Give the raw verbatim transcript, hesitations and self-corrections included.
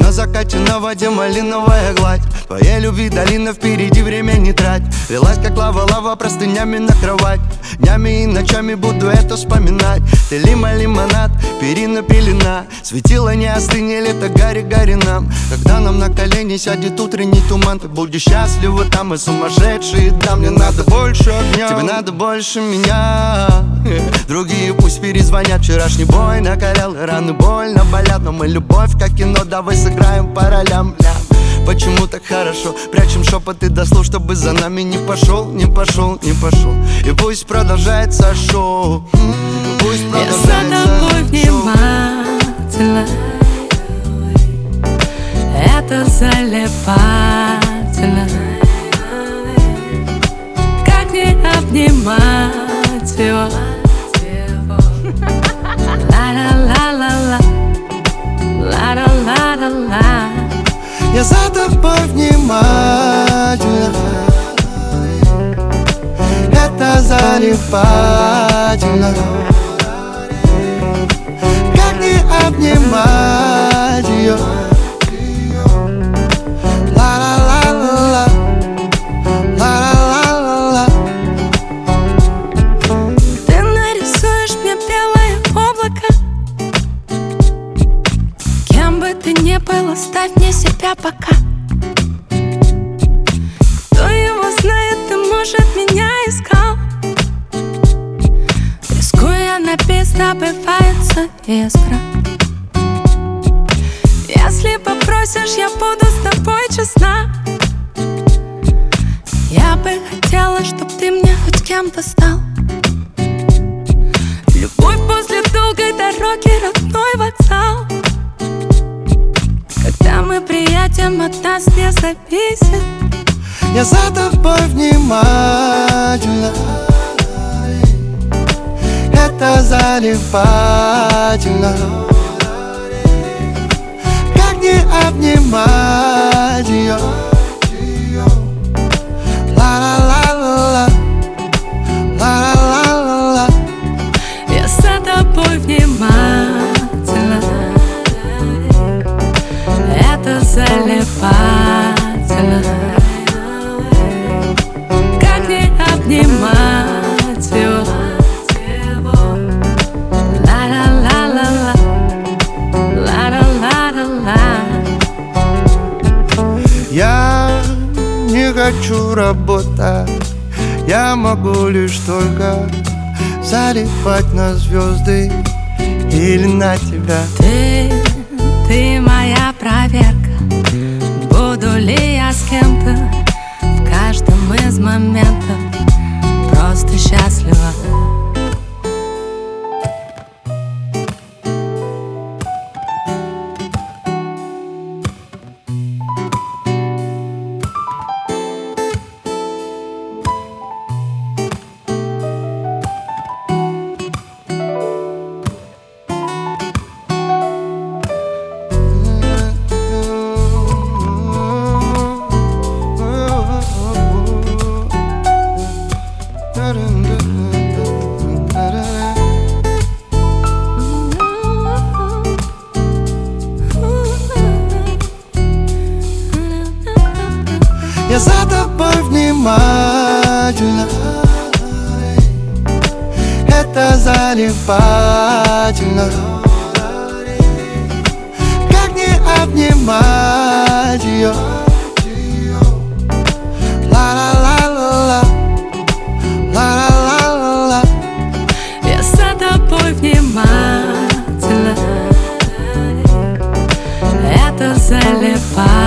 На закате на воде малиновая гладь. Твоей любви долина, впереди время не трать. Велась как лава-лава простынями на кровать. Днями и ночами буду это вспоминать. Ты лима, лимонад, перина, пелена. Светило не остынь, лето, гари-гари нам. Когда нам на колени сядет утренний туман, ты будешь счастлива, там мы сумасшедшие. Да, мне надо больше огня, тебе надо больше меня. Другие пусть перезвонят, вчерашний бой накалял, и раны больно болят. Но мы любовь как кино, давай сыграем по ролям. Почему так хорошо? Прячем шепоты до слов, чтобы за нами не пошел, не пошел, не пошел. И пусть продолжается шоу. Пусть продолжается шоу. Я за тобой внимательно. Это залипательно. Как не обнимать его? Ла-ла-ла-ла-ла, ла-ла-ла-ла-ла. Я за тобой внимательно. Это залипательно. Как не обнимать ее? Ла-ла-ла-ла-ла, ла-ла-ла-ла-ла. Ты нарисуешь мне белое облако. Кем бы ты ни был, оставь мне себя пока. Кто его знает, ты, может, меня искал. Рискуя на бис, добывается искра. Если попросишь, я буду с тобой честна. Я бы хотела, чтоб ты мне хоть кем-то стал. Любовь после долгой дороги, родной вокзал. Когда мы приедем, от нас не зависит. Я за тобой внимательно. Это залипательно. Как не обнимать ее? Ла-ла-ла-ла-ла, ла-ла-ла-ла-ла. Я за тобой внимательно. Это залипательно. Как не обнимать его? Ла-ла-ла-ла-ла, ла-ла-ла-ла-ла. Я не хочу работать. Я могу лишь только залипать на звезды или на тебя. Ты, ты моя проверка. Буду ли я с кем-то в каждом из моментов просто счастлива. Я за тобой внимательно. Это залипательно. Как не обнимать ее? Ла-ла-ла-ла-ла, ла-ла-ла-ла-ла. Я за тобой внимательно. Это залипательно.